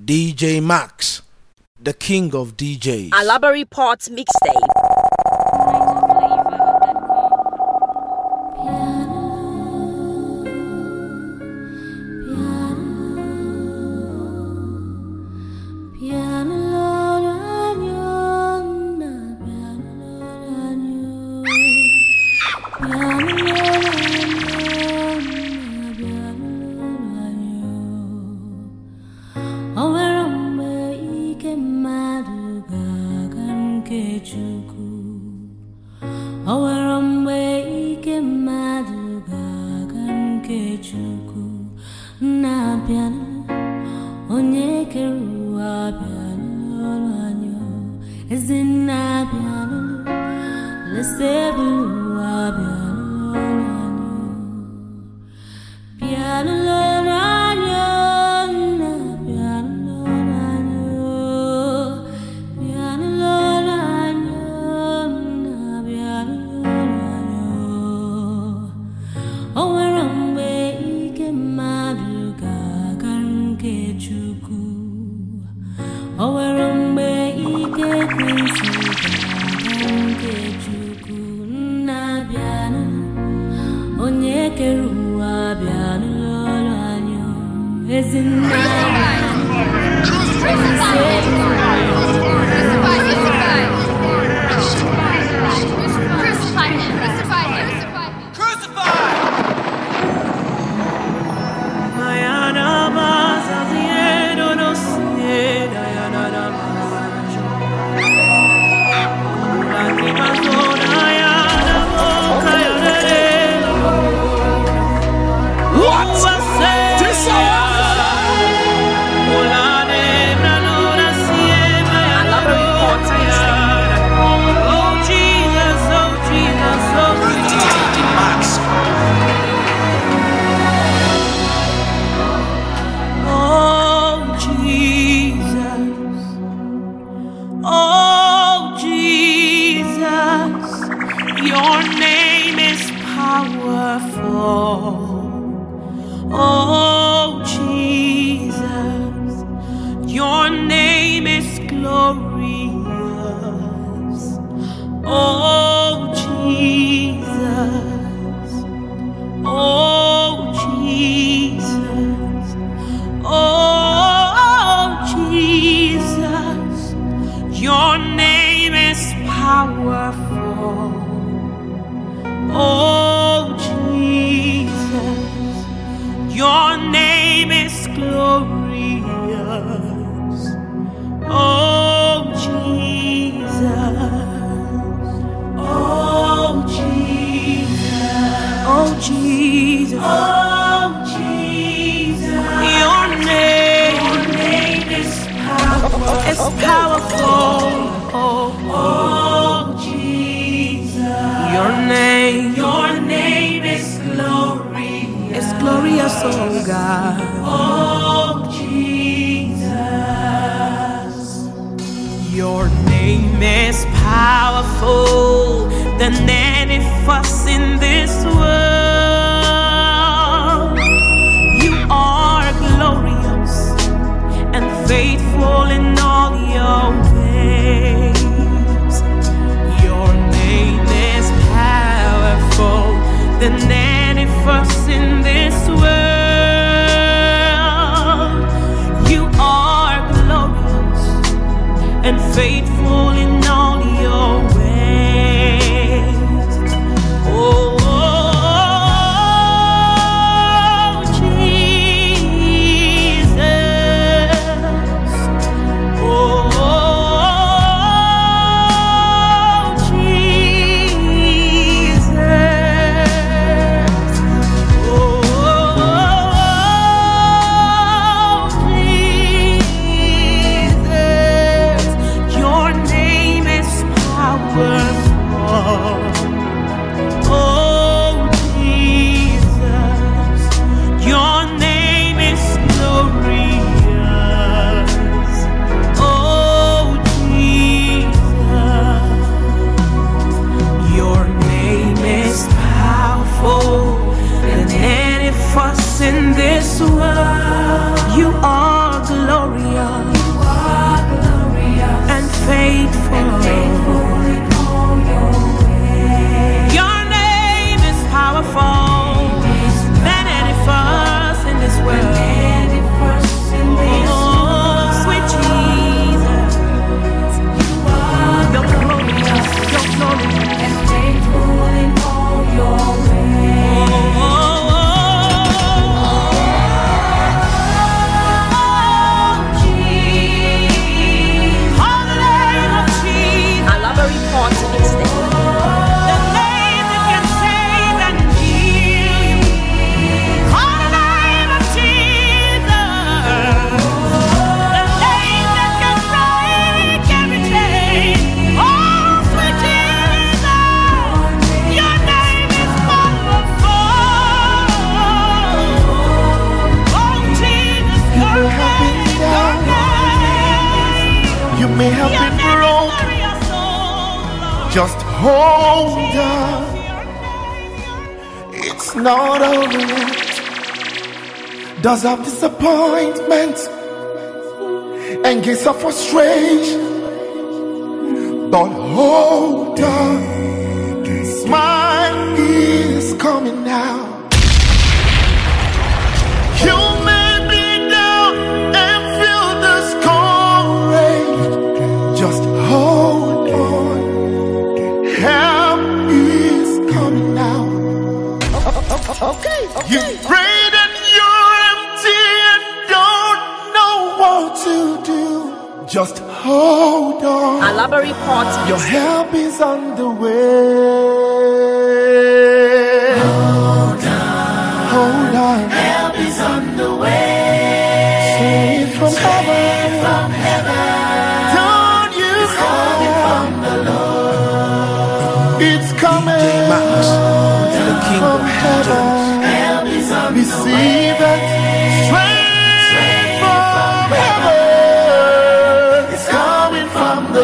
DJ Max, the king of DJs. Alaba Reports mixtape. Power. may have been broken, just hold on. It's not over yet. Does have disappointment and gates of frustration, but hold on. Smile is coming now. You may be down and feel discouraged. Just hold on. Help is coming now. Okay. You prayed and you're empty and don't know what to do. Just hold on. Alabari Port. Your help is on the way. Hold on. Help is on the way. Straight from heaven. Don't you cry. From the Lord. It's coming. The King from heaven. Help is on receive the way. It. Straight from heaven. It's coming from the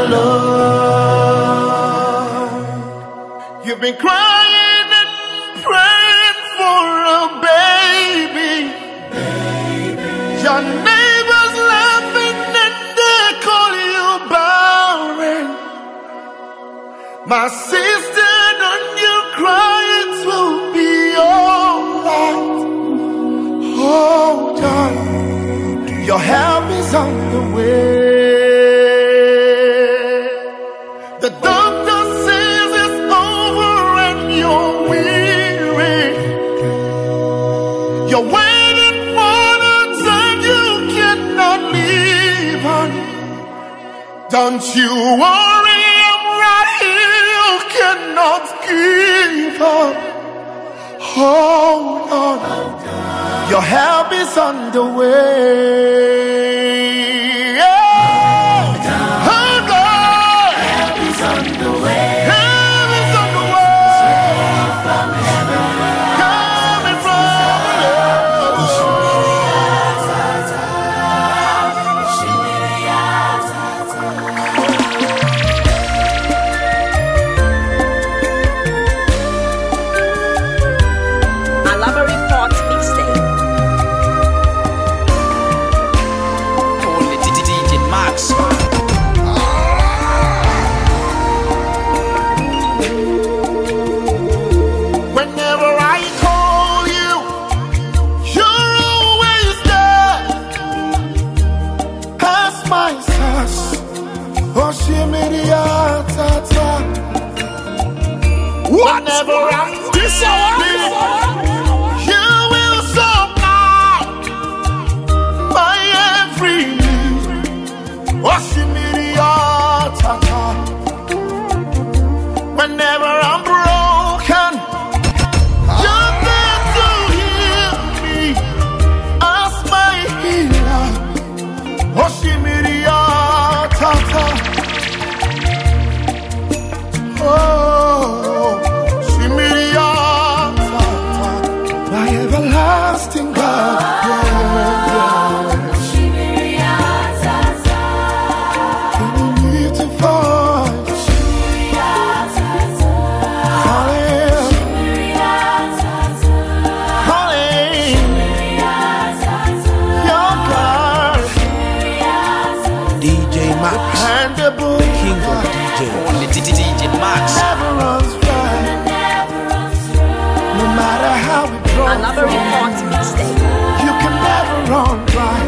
Lord. You've been crying and praying for a baby. Your neighbors laughing and they call you barren. My sister, don't you cry, it will be alright. Hold on, your help is on the way. The doctor says it's over and you're weary. You're waiting for the time you cannot leave on. Don't you worry, I'm right here. You cannot give up. Hold on, your help is on the way. Hold on, help is on the way. Help is on the way. From heaven, coming from the Alabari Port Mixtape. Only DJ Max. Whenever I call you, you're always there. Pass my sauce, Oshimiriatata. Whenever I'm busy, you will supply my every need. Oshimiriatata. Whenever I'm broken, you're there to heal me as my healer. Oshimiriatata. Oh, Shimiriatata. My everlasting God. Can you lift your voice? DJ Max. The King of DJ. Only DJ Max. Never runs dry. No matter how it grows, Alabari Port Mixtape. you can never run dry.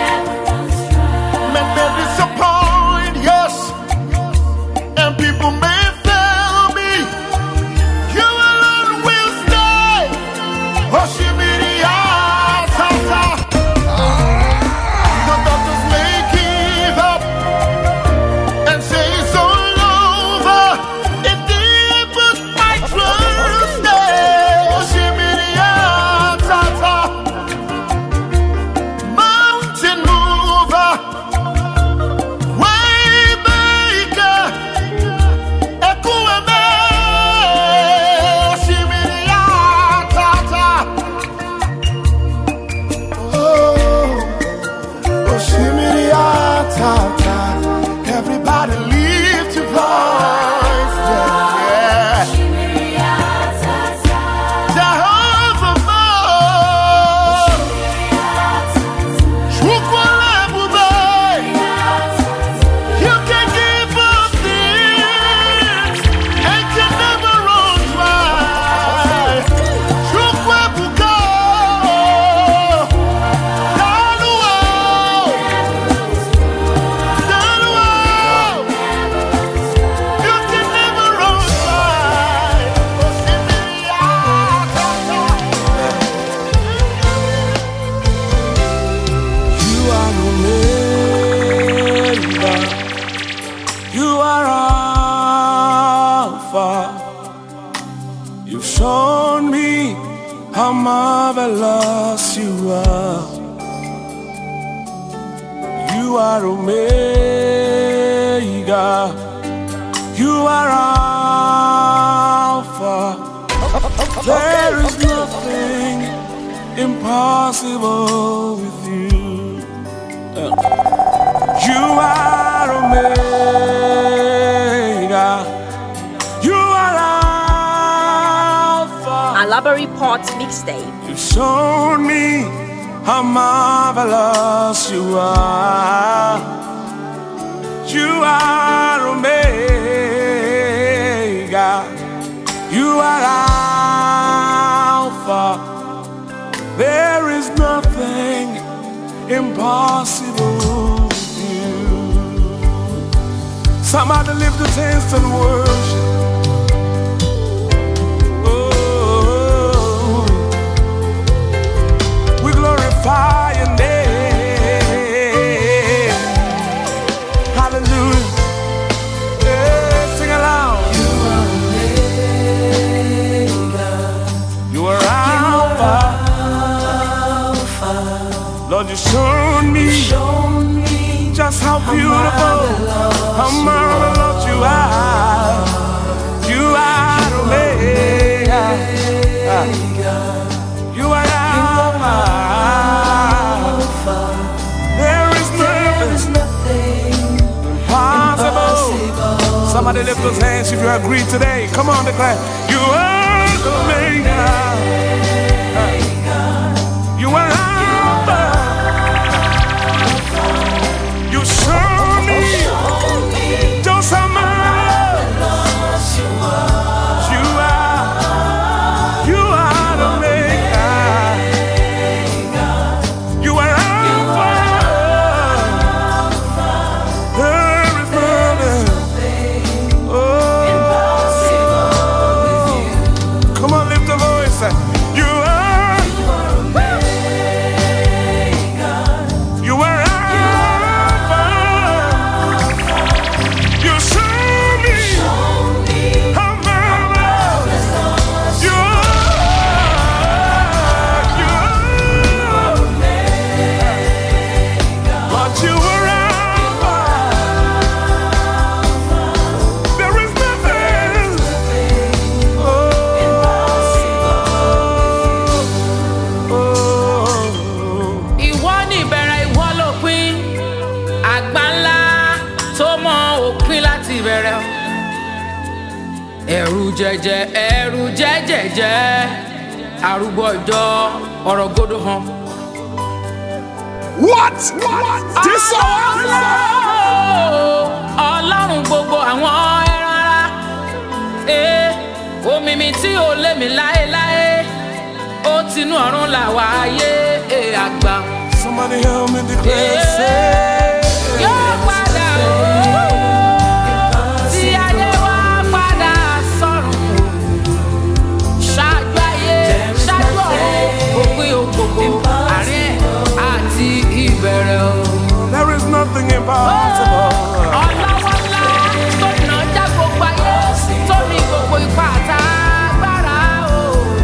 Men may disappoint, yes, and people may fail me. You alone will stay. Oshimiriatata. The doctors may give up and say it's all over. If they put my trust there, Oshimiriatata. Mountains marvelous you are. You are Omega. You are Alpha. There is nothing impossible with you. You are Omega. You are Alpha. Alabari Pot Mixtape. You showed me how marvelous you are. You are Omega. You are Alpha. There is nothing impossible with you. Somebody lift the hands and worship. Oh, we glorify your name. Hallelujah. Yeah, sing aloud. You are Omega. You are Alpha. Lord, you showed me just how beautiful, how marvelous you are. You are Omega. You are Alpha. There is nothing impossible. Somebody lift those hands if you agree today. Come on, declare. You are Omega. You are Alpha. You show me just how marvelous you are. You are Omega. You are Alpha. There is nothing impossible. Come on, lift the voice. You are. You are Alpha. You show me how marvelous you are. You are but you are Alpha. There is nothing Ìwọ ni ìbẹ̀rẹ̀, ìwọ lópin, àgbà ńlá tó mọ òpin láti bẹ̀rẹ̀. Ẹ̀rù jẹ́jẹ́, arúgbó ọjọ́, ọ̀rọ̀ gbódò hàn. What? This song? Ọlọ́run gbogbo àwọn ẹran ara. Omi mi tí ò lé mi láéláé, ó tinú ọ̀run là wá ayé àgbà. Somebody help me declare. Say. Yóò padà tí ayé wa padà sọ̀rùn. Ṣáájú ayé, ṣáájú ọ̀run, òpin ògbògbò, àárín àti ìbẹ̀rẹ̀ o. There is nothing impossible. Ọlọ́wọ́ ńlá tó nà já gbogbo ayé, tó ní gbogbo ipá àtàgbára o.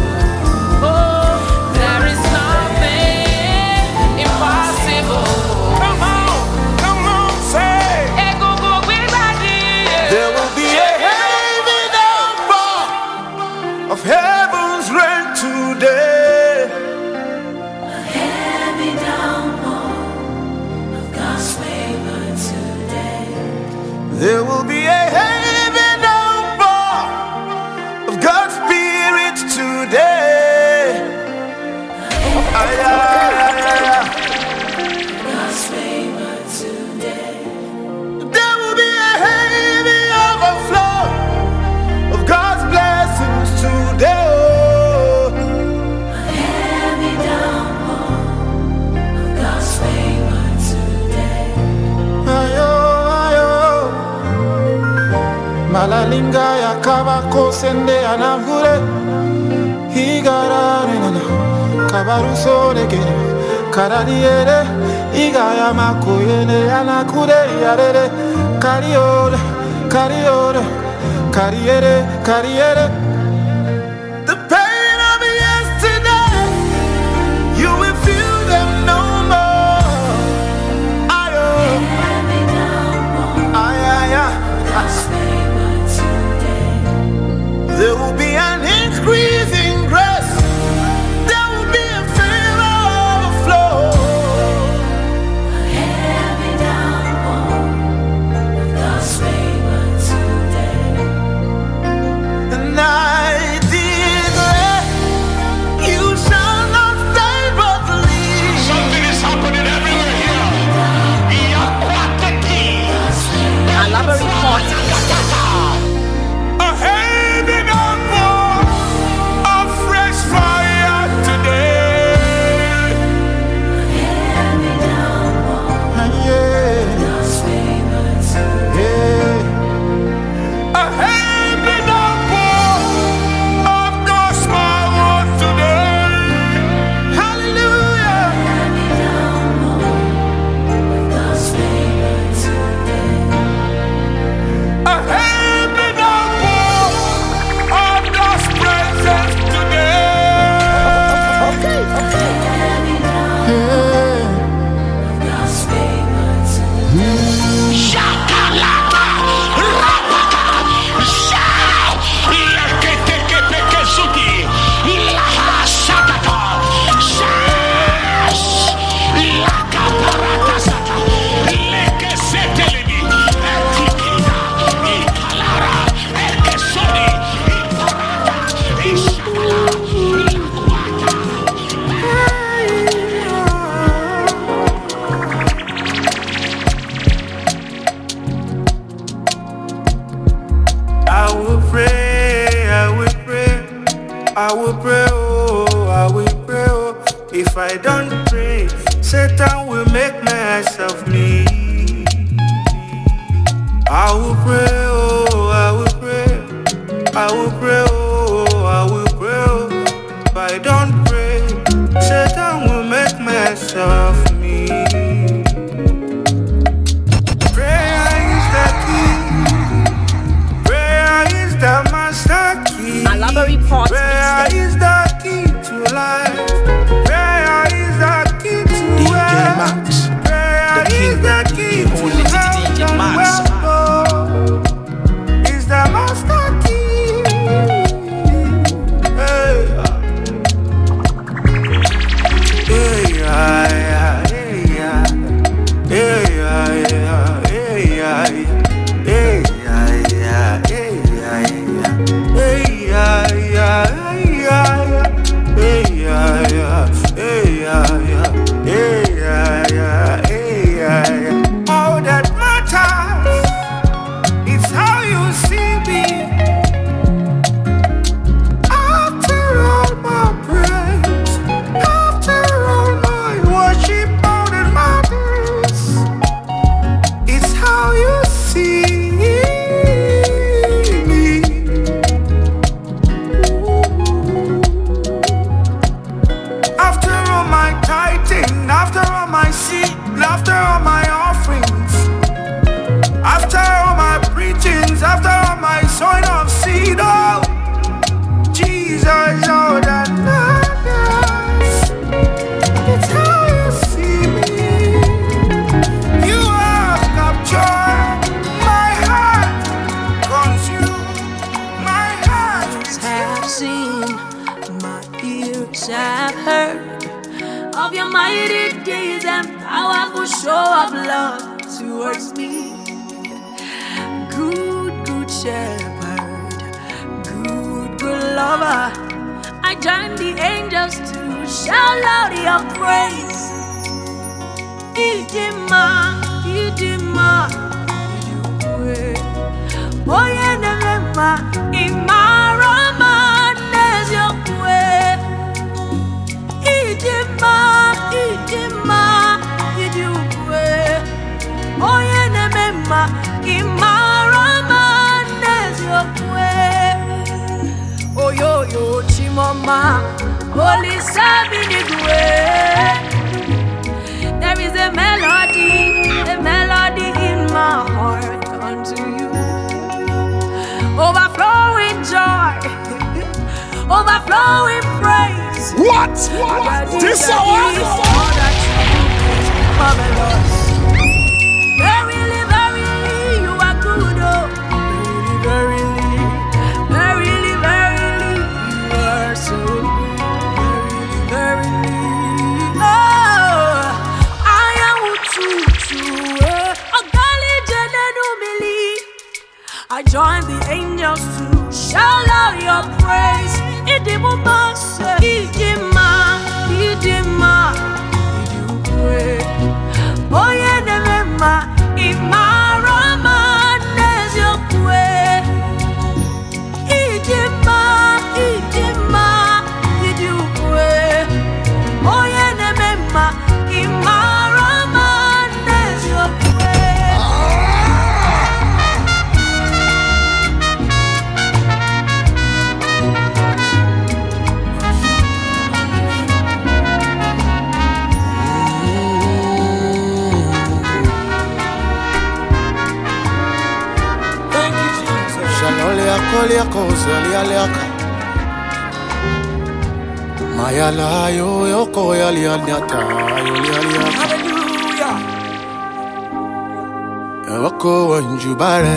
There is nothing impossible. Come on, say. Egungun gbígbàdì. There will be a heavy downpour of heaven's rain today. Heavy downpour of God's favor today. There will be a heavy downpour of God's Spirit today. God's favor today. There will be a heavy overflow of God's blessings today. Heavy downpour of God's favor today. Ayo, ayo. Malalinga ya kabako sende anagure. Higara nana kabaru sore kene karadiere igaya makoyene anakure yarere kariore kariore kariere. The pain of yesterday I will pray, oh, I will pray, oh. If I don't pray, Satan will make mess of me. I will pray, oh, I will pray. I will pray, oh, I will pray, oh. If I don't pray, Satan will make mess of me. Prayer is the key. Prayer is the master key. Malabar Report Prayer Mixtape. is the key to life. Prayer is the key to DJ wealth. Max, Prayer the is the key to only DJ health Max. and wealth. Is the master key. Hey, hey, yeah, hey, yeah, hey, yeah, hey, yeah, hey, yeah, hey, yeah, hey, yeah, all that matters is how you see me. After all my praise, after all my worship, all that matters is how you see me. After all my tithing, after all my seed, after all my offerings, after all my preachings, after all my sowing of seed, oh, Jesus, all that matters. It's how you see me. You have captured my heart, consumed my heart. Have seen, my ears have heard of your mighty deeds and powerful show of love towards me. Good, good shepherd, good lover. I join the angels to shout out your praise. Idima, Idima, Idima. Oye nevema, imarama nezokwe. Idima, Idima, Idima. Oye nevema, imarama nezokwe. Oyo yo chimoma, holy sabinigwe. There is a melody in my heart unto you. Overflowing joy, overflowing praise. What? This hour? All that you do is marvelous. Verily, verily, you are good, oh. Verily, verily, verily, you are so good. Verily, verily, oh, I am Ututu, Ogali Jenenu Mili. I join the angels to shout out your praise. Idimuma, Idima, Idima, Idukwe. Oye nevema, imarama nezokwe. Idima, Idima, Idukwe. Oye nevema, imarama nezokwe. Thank you, Jesus. Shalolia kolia kozalia leaka. Mayala yo yo koya lianyata yo lialiaka. Hallelujah. Ewako wanjubare.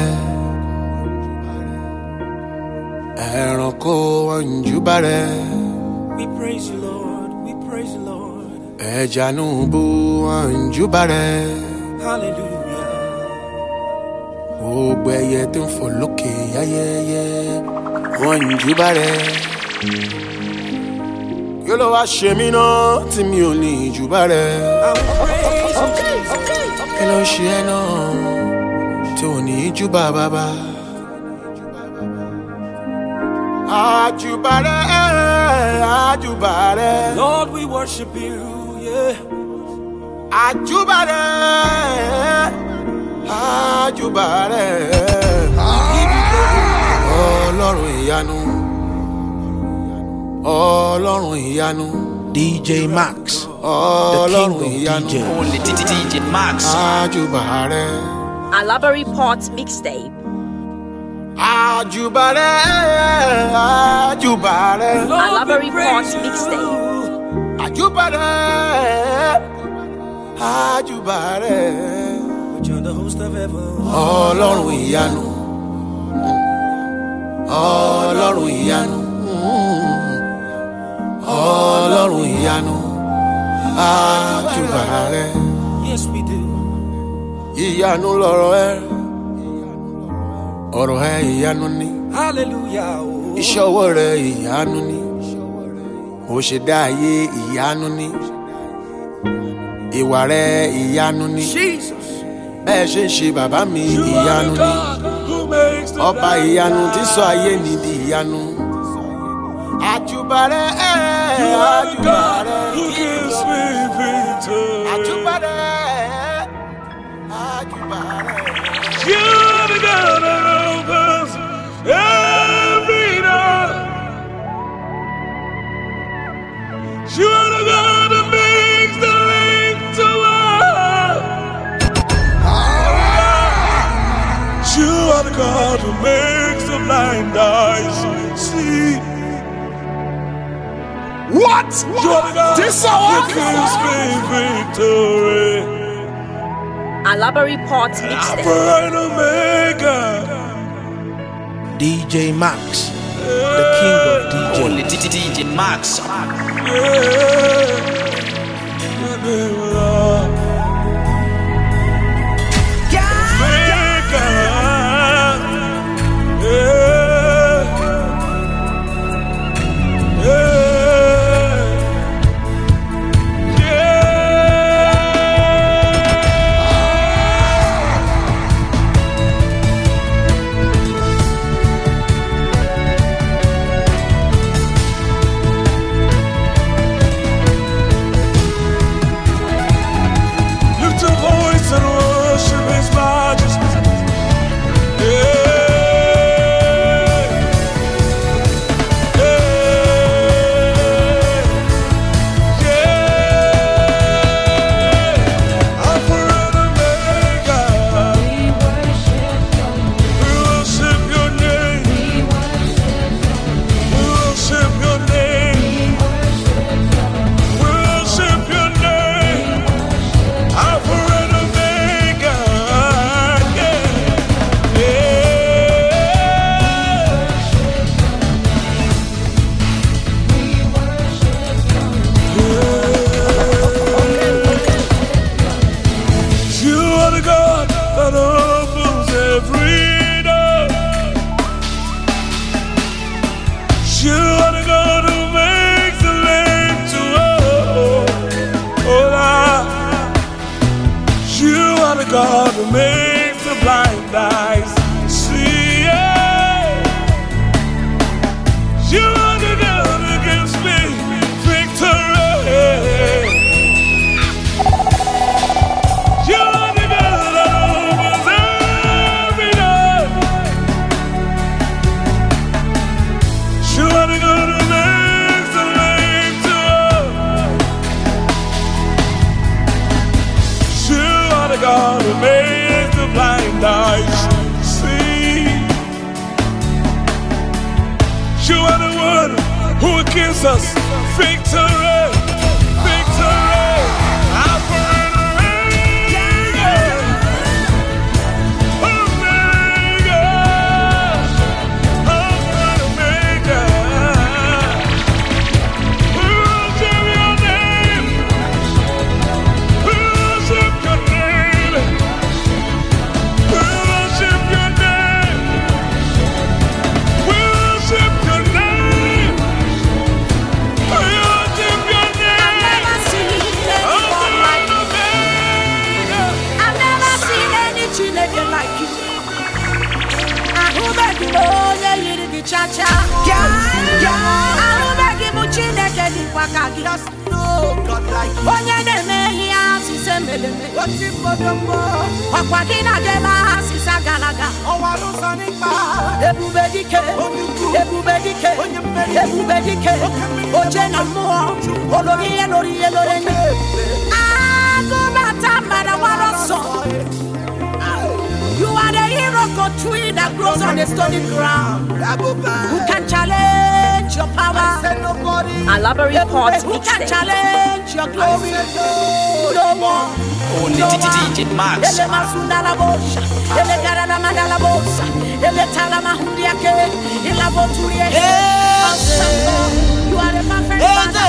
Eranko wanjubare. We praise you, Lord. We praise you, Lord. Ejanubu wanjubare. Hallelujah. Gbogbo ẹyẹ tó ń fò lókè ayẹyẹ wọ́n ń júbà rẹ̀. Kí ló wá ṣe mí náà tí mi ò ní júbà rẹ̀? Kí ló ṣe ẹ́ náà tí ò ní júbà bàbá? Àjùbà rẹ̀ Ajubare. Lord, we worship you, yeah. Ajubare. Ajubare. Ọlọ́run ìyanu. Ọlọ́run ìyanu. DJ Max. Ọlọ́run ìyanu. Only DJ Max. Ajubare. Alaba Report Mixtape. Ajubare. Ajubare. Alaba Report Mixtape. Ajubare. Ajubare. You're the host of heaven. Ọlọ́run ìyanu. Ọlọ́run ìyanu. Ọlọ́run ìyanu. Ajubare. Yes, we do. Ìyanu lọ̀rọ̀ ẹ. Ọ̀rọ̀ ẹ ìyanu ni. Hallelujah. Oh. Iṣẹ́ ọwọ́ rẹ ìyanu ni. Ó ṣe dá ayé ìyanu ni. Ìwà rẹ ìyanu ni. Jesus. Bẹ́ẹ̀ ṣe ń ṣe bàbá mi ìyanu ni. Ọba ìyanu tí sọ ayé ní di ìyanu. Ajubare, Ajubare, Ajubare, Ajubare. You're the God that opens every door. You're the God that makes the lame to walk. You are the God who makes the blind eyes see. What? You are the God This who hour? gives me victory. Alaba Report Mixtape. Alpha and Omega. DJ Max. The king of DJ. Only DJ Max. God who makes the blind eyes see. You are the God who gives me victory. You are the God that opens every door. You are the God who makes the lame to walk. You are the God who makes the blind eyes see. You are the one who gives us victory, victory. Alpha and Omega, Omega, Alpha and Omega. We worship your name. We worship your name. We worship your name. We worship your name. We worship your name. Never seen anyone like you. I've never seen any Chineke like you. I who beg you, oh, yeah, you did the cha-cha. I who beg you, There's no God like you. What's it for the more? Oh, I don't sound it bad. Ebubedike, Ojenamo, Oloriye, you are the hero tree that grows on the stony ground. Who can challenge your power? Alabari Port Who can Mixtape. challenge your glory? No one. Only DJ Max. Ele masunda la bosha, ele garana mandala bosa, ele tala mahundiake, ele boturie. You are the perfect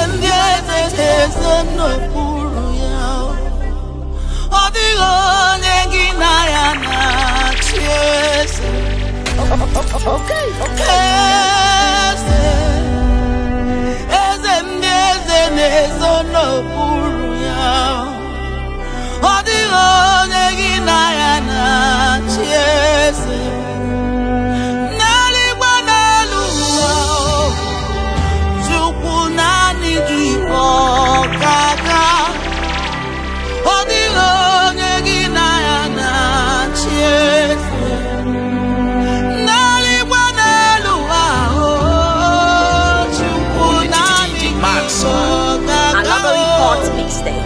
Alabari Port Mixtape.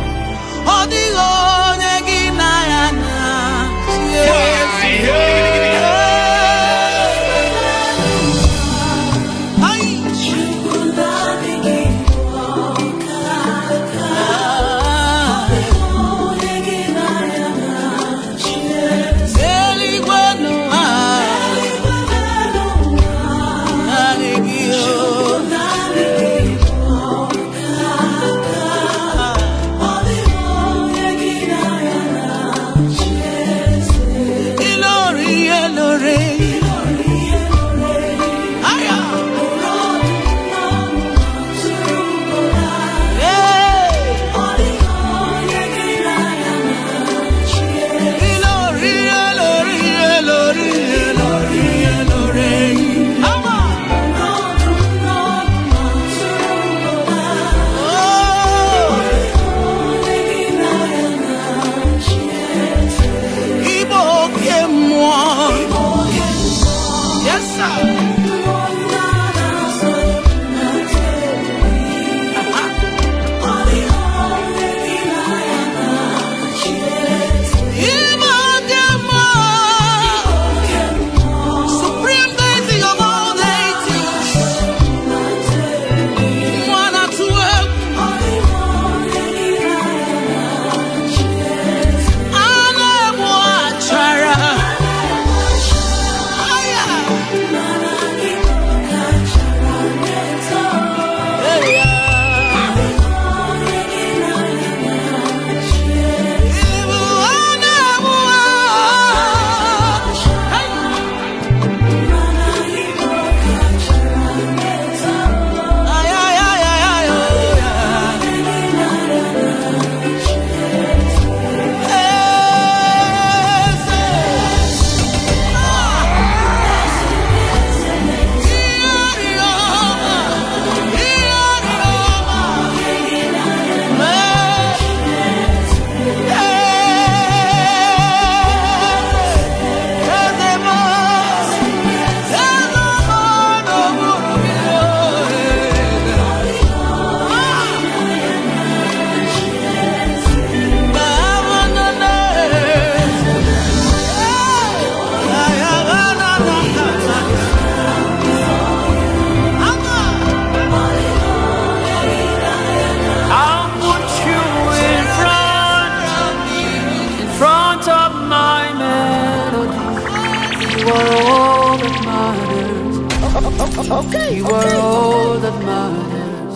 You are all that matters.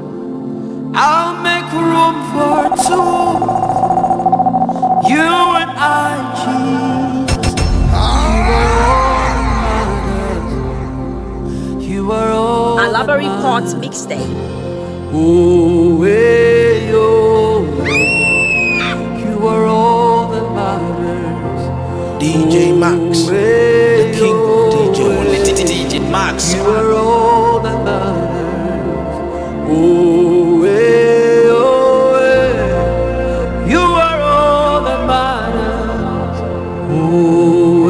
I'll make room for two. You and I, Jesus. You are all that matters. You are all Alabari Port Mixtape. Oh, hey, oh, you are all that matters. DJ Max, the king of DJ. Only DJ Max. You are all that matters. Oh. Oh,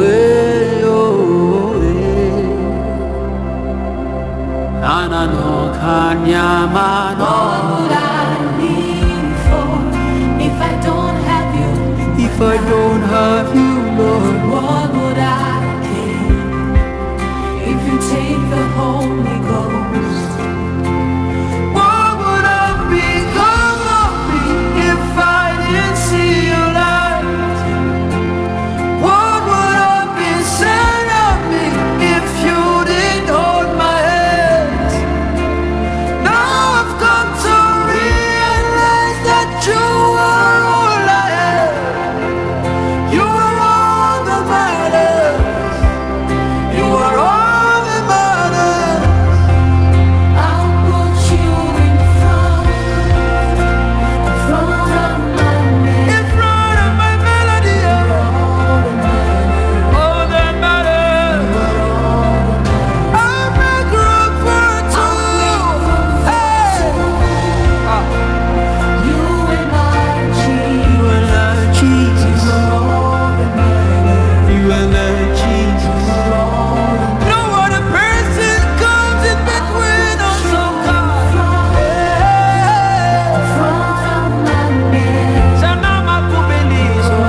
Anano Kanyama. What would I live for if I don't have you? If I don't have you, Lord, what would I gain if you take the Holy Ghost? what would have become of me if I didn't see your light? What would have been said of me if you didn't hold my hand? Now I've come to realize that you are all I have. You are all that matters. You are all that matters. I'll put you in front of my name. In front of my melody, all that matters. I'll make room for two. Hey. You and I, Jesus. You and I, Jesus. You and I, Jesus. No other person comes in between us, oh God. Hey. Front of my name. Sanama kubelizo.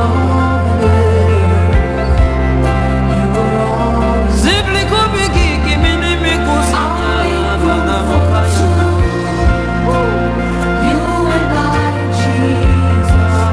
Zibli kubiki kimini mikusa. You and I, Jesus.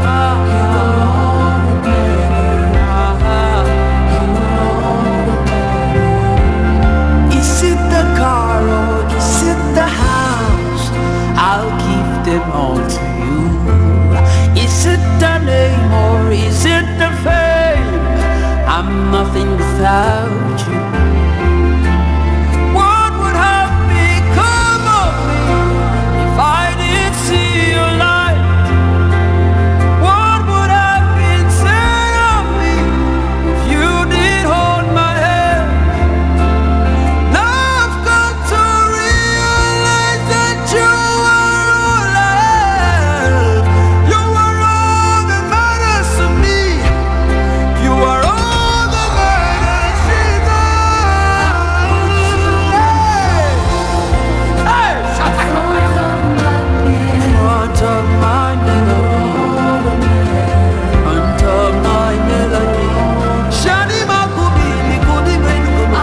Is it the car or is it the house? I'll give them all to you. Is it the name or is it the fame? I'm nothing without you. What would have become of me if I didn't see your light? What would have been said of me if you did hold my hand? Now I've got to realize that you are all I have. You are all that matters to me. You are all that matters, Jesus. Hey, shut up. In front of my melody, front of my melody. Shani makubili kudibeni.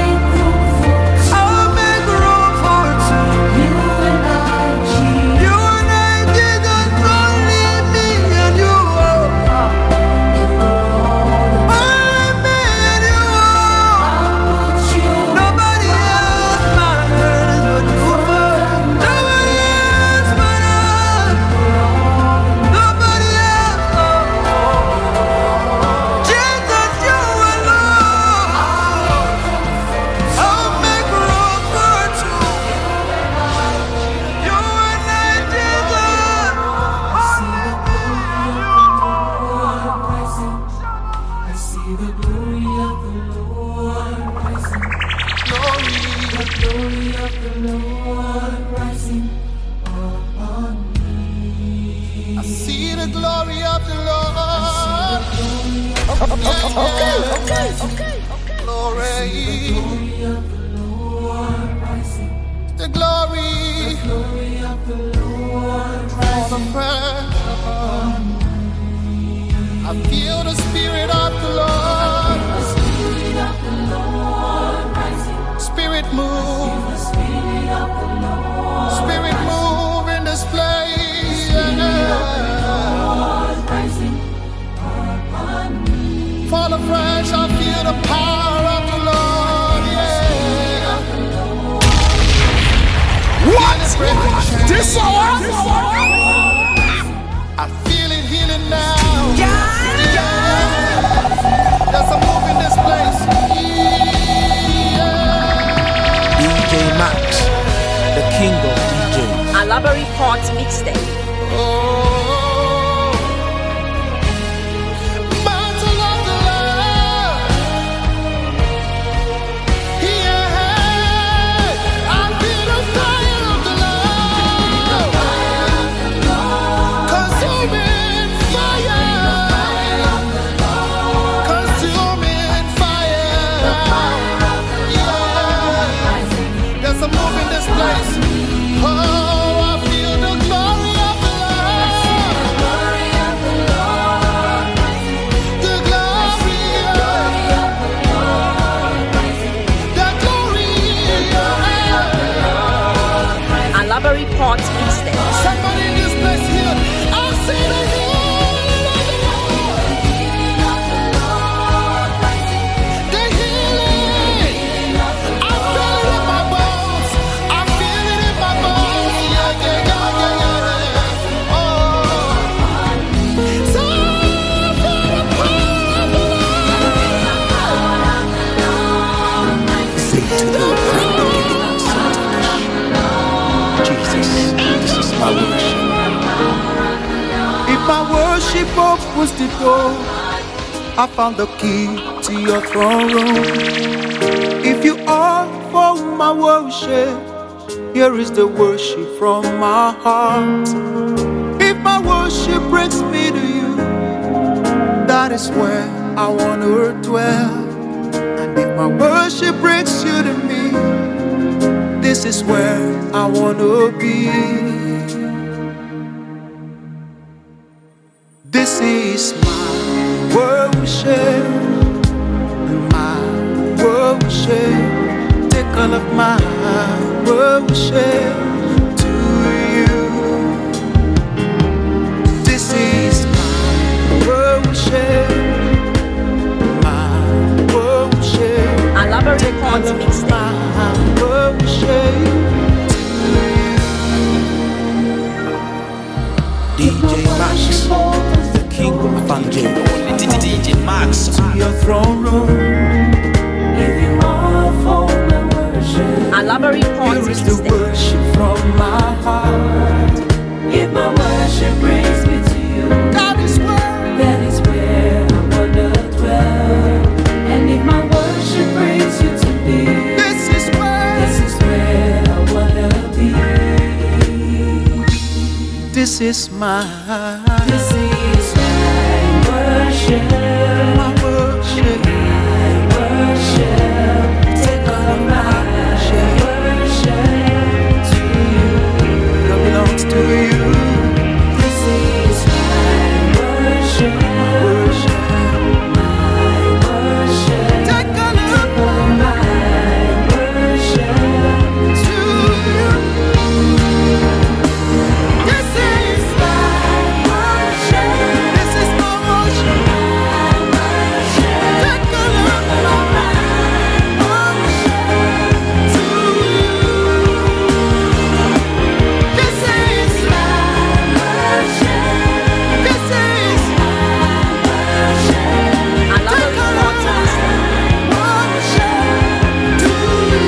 I'll make room for two. You and I, Jesus. You and I didn't only me and you. Me and you. Nobody else matters but you. Nobody else matters. Nobody else. Jesus, you alone. I'll make room for two. You and I, Jesus. I see the glory of the Lord rising. The glory of the Lord rising upon me. I see the glory of the Lord. Glory. Glory of the Lord rising. The glory. Glory of the Lord For the prayer. I feel the spirit of the Lord. The Spirit of the Lord rising. Spirit move. The Spirit of the Lord Spirit move in this place. Lord rising upon me. Fall afresh, I feel the power of the Lord. Yeah. What? This hour? I feel it healing now. Yeah. There's a move in this place. Yeah. DJ Max, the king of DJ. Alaba Report Mixtape. Oh, battle of the Lord. Yeah, I feel the fire of the Lord. Consuming fire. opens the door. I found the key to your throne room. If you offer my worship, here is the worship from my heart. If my worship brings me to you, that is where I want to dwell. And if my worship brings you to me, this is where I want to be. This is my worship, my worship. Take all of my worship to you. This is my worship, my worship. Elaborate Points Mixtape. My worship to you. DJ Max, the king of Fanje. DJ Max, To your throne room. If you offer my worship, Elaborate Points Here is the Mixtape. worship from my heart. if my worship brings me to you, That is where that is where I wanna dwell. And if my worship brings you to me, this is where this is where I wanna be. this is my This is my worship, my worship. my worship. Take all of my worship to you. That belongs to you. This is my worship, Worship. my worship. Take all of All my worship. to you. This is My worship, this is my worship. my worship. Take all of All my worship to you. This is my worship, this is Elaborate Points Mixtape. worship to you.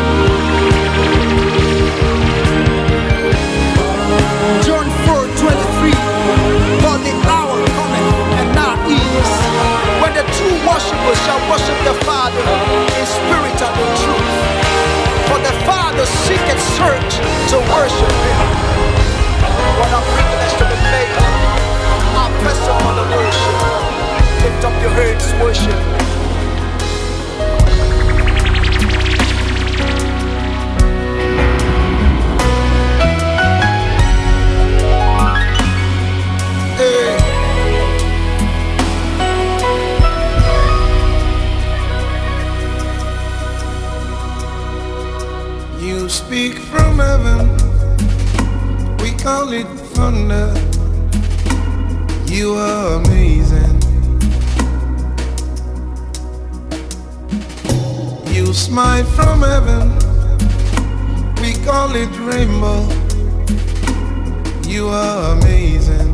John 4:23. For the hour cometh, and now is, when the true worshippers shall worship the Father in spirit and in truth. For the Father seeketh search to worship Him. What a privilege to be made our vessel for the worship. Lift up your hands, worship. Hey. You speak from heaven, we call it thunder. You are amazing. You smile from heaven, we call it rainbow. You are amazing.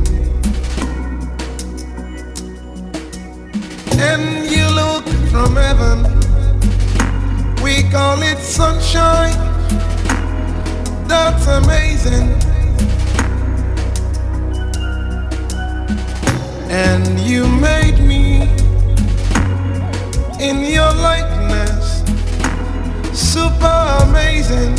And you look from heaven, we call it sunshine. That's amazing. And you made me in your likeness, super amazing.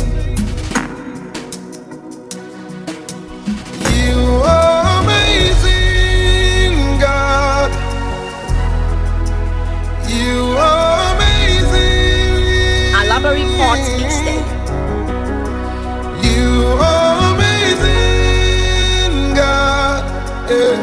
You are amazing, God. You are amazing. Elaborate Points Mixtape. You are amazing, God. Yeah.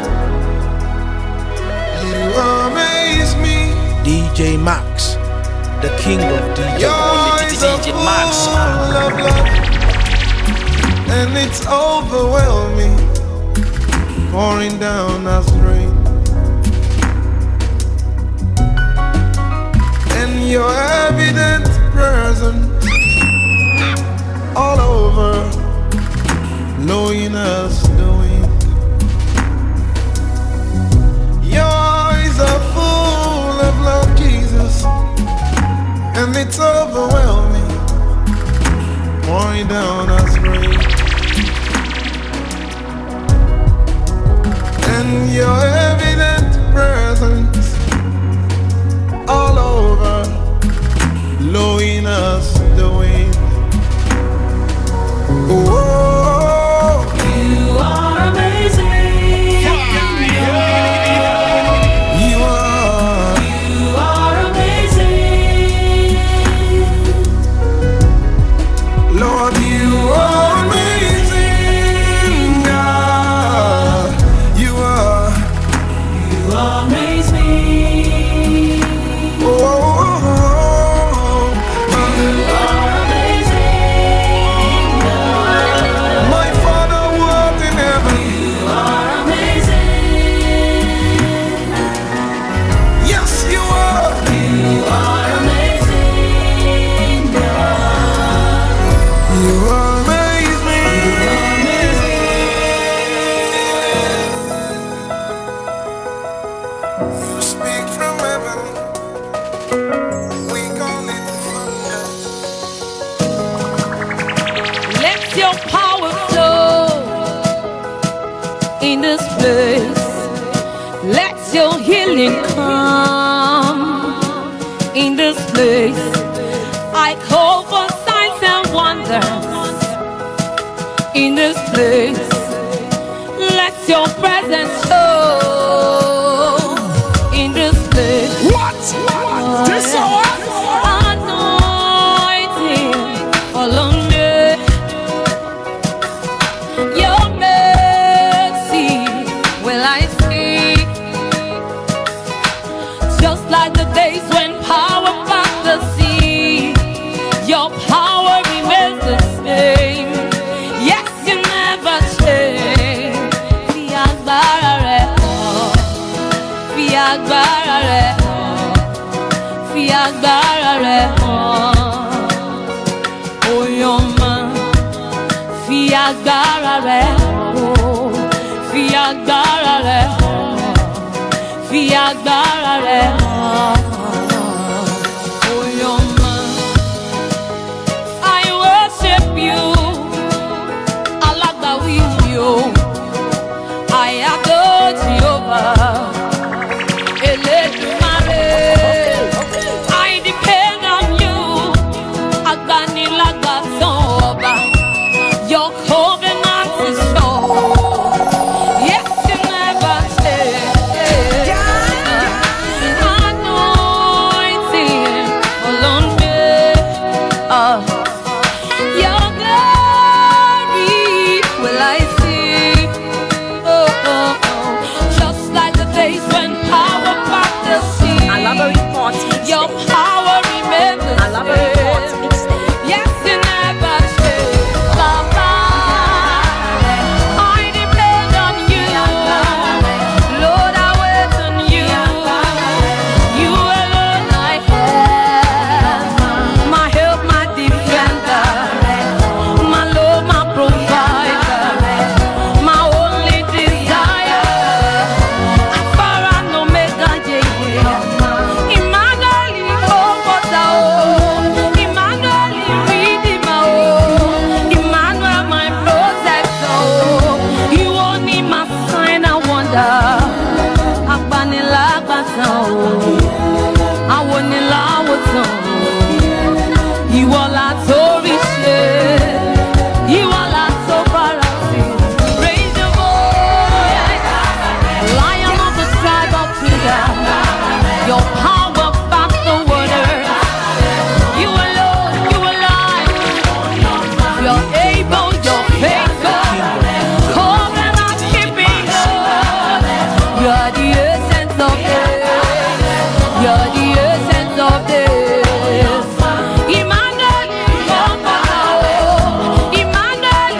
You amaze me. DJ Max, the king of DJ. Your eyes are DJ Max. full of love, and it's overwhelming, pouring down as rain. And your evident presence all over, knowing us doing. Your eyes are full of love, Jesus, and it's overwhelming, pouring down as rain. And your evident this place. Let your healing come in this place. I call for signs and wonders in this place. Let your presence show in this place. What? This hour? Anointing follow me. Your mercy will I see. Just like the days when power passed the sea, your power remains the same. Yes, you never change. Fi agbára rẹ̀ hàn, fi agbára rẹ̀ hàn, fi agbára rẹ̀ hàn. Oyoma, fi agbára rẹ̀ hàn, fi agbára rẹ̀ hàn, fi agbára rẹ̀ hàn. Oyoma, I worship you. Alagbawi you, I adore Jehovah. Eledumare, I depend on you. Agbanilagbasan Ọba, your covenant is sure. Yes, you never change. Anointing follow me. Your glory will I see. Oh, oh, oh. Just like the days when power passed the sea. I love a report Your mixtape. power remains the I love a report same. mixtape. Yes, you never change. Baba, I depend on you. Lord, I wait on you. You alone I have. My help, my defender. My Lord, my provider. My only desire. Alpha and Omega, yeah. Emmanuel, Emmanuel, Redeemer, Emmanuel, my protector. You only my sign and wonder. Agbanilagbasan, awonilawotan. Ìwọ la torí ṣe, ìwọ la tó bára sí. Raise your voice, Lion of the tribe of Judah. Your power back the waters. You alone, you alive. You're able, you're faithful. Covenant keeping God. You're the essence of this. You're the essence of this. Emmanuel, Emmanuel,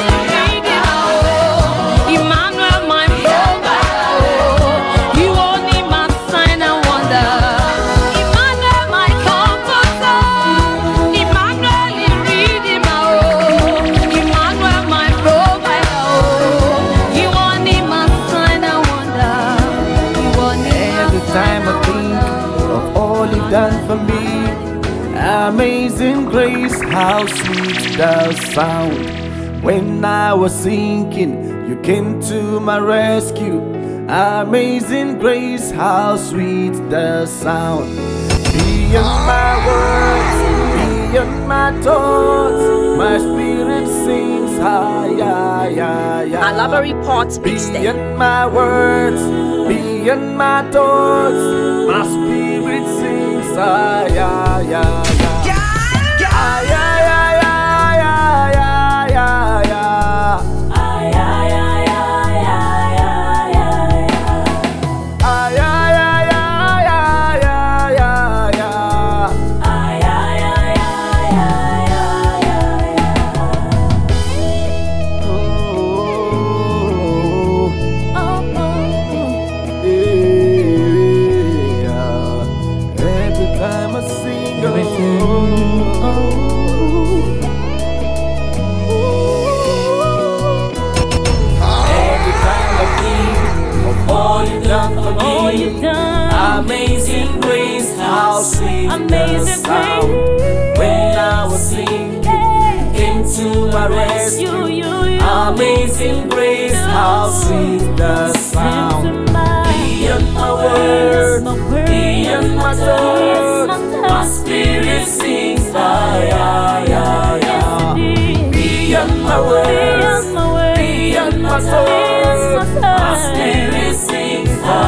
Emmanuel, my provider. You only my sign and wonder. Emmanuel, my comforter. Emmanuel, Redeemer. Emmanuel, my provider. You only my sign and wonder. You only Every time I think of all you've done for me, amazing grace, how sweet the sound. When I was sinking, you came to my rescue. Amazing grace, how sweet the sound. Beyond my words, beyond my thoughts, my spirit sings high. I love a report mixtape. Beyond my words, beyond my thoughts, my spirit sings Every time I sing, every time I think of all you've done for me, amazing grace, how sweet the sound. When I was sinking, came to my rescue. Amazing grace, how sweet the sound. Beyond my words, beyond my thoughts, my spirit sings beyond my words, beyond my thoughts, my spirit sings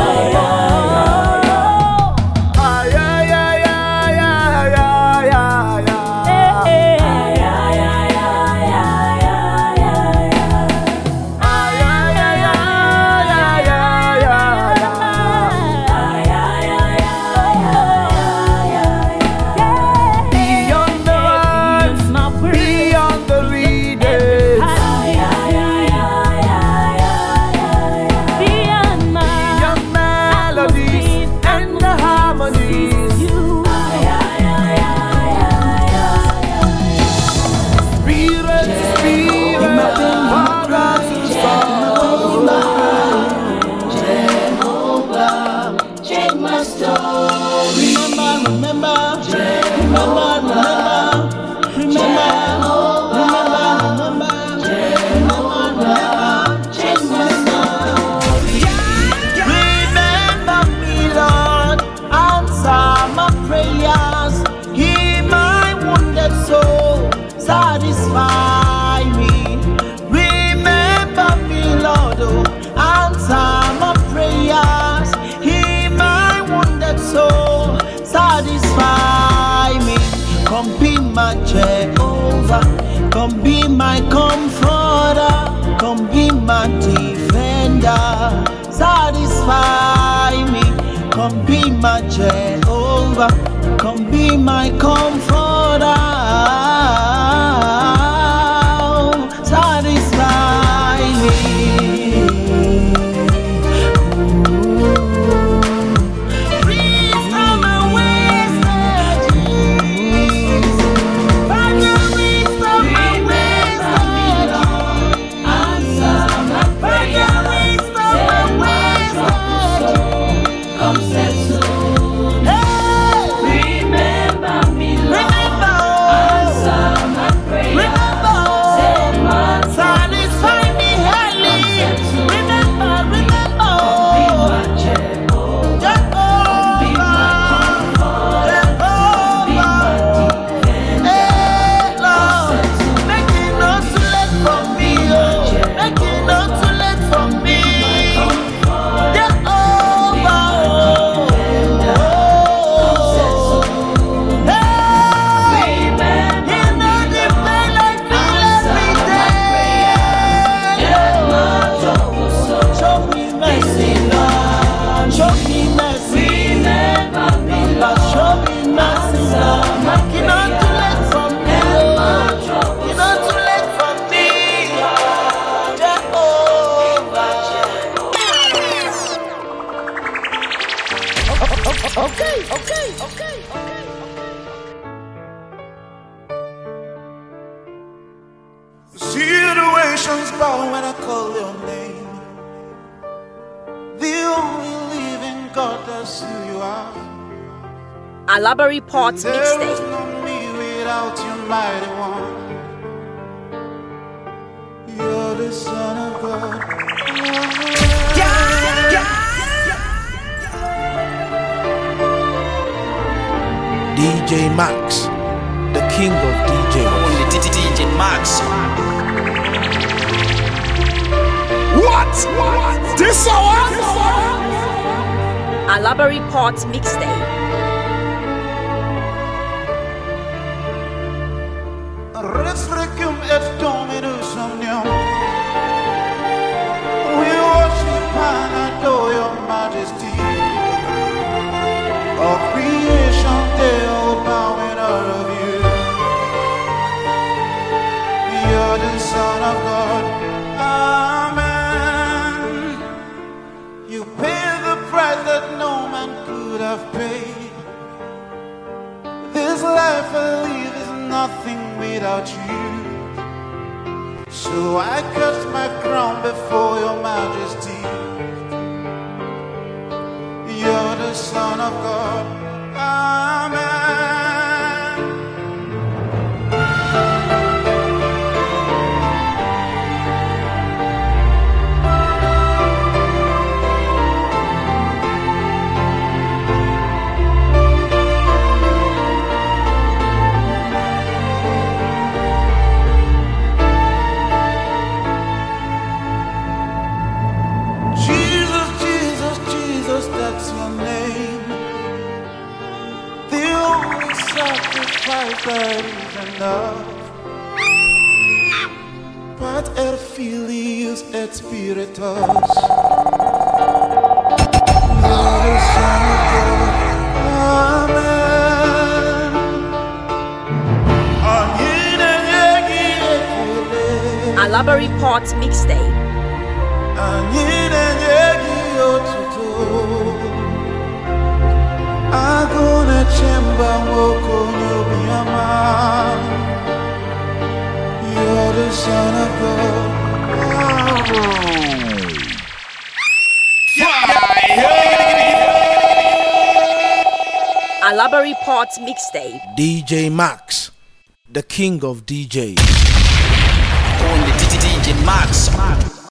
satisfy me. Remember me, Lord, answer my prayers. Hear my wounded soul, satisfy me. Come be my Jehovah, come be my comforter, come be my defender, satisfy me. Come be my Jehovah, come be my comforter, satisfy me. Please come and wasted Jesus. Father, please come and wasted. Answer my prayer. Please come and wasted. Come set soon. Okay. Situations bow when I call your name. The only living God, that's who you are. Alabari Ports There is Mixtape. no me without you, mighty one. You're the Son of God. DJ Max, the king of DJs. Only DJ Max. What? This hour? Alabari Ports Mixtape. Resurrecum et Dominus omnium. We worship and adore your majesty. All creation, they all bowing out of you. You're the Son of God. Amen. You pay the price that no man could have paid. This life I live is nothing without you. So I cast my crown before your majesty. You're the Son of God. Amen. sacrifice that is enough. But et filius et spiritus. You're the Son of God. Amen. Alaba Report Mixtape. Agona chemba woko nyobiyama. You're the Son of God. Alaba Report Mixtape. DJ Max, the king of DJs. Only DJ Max.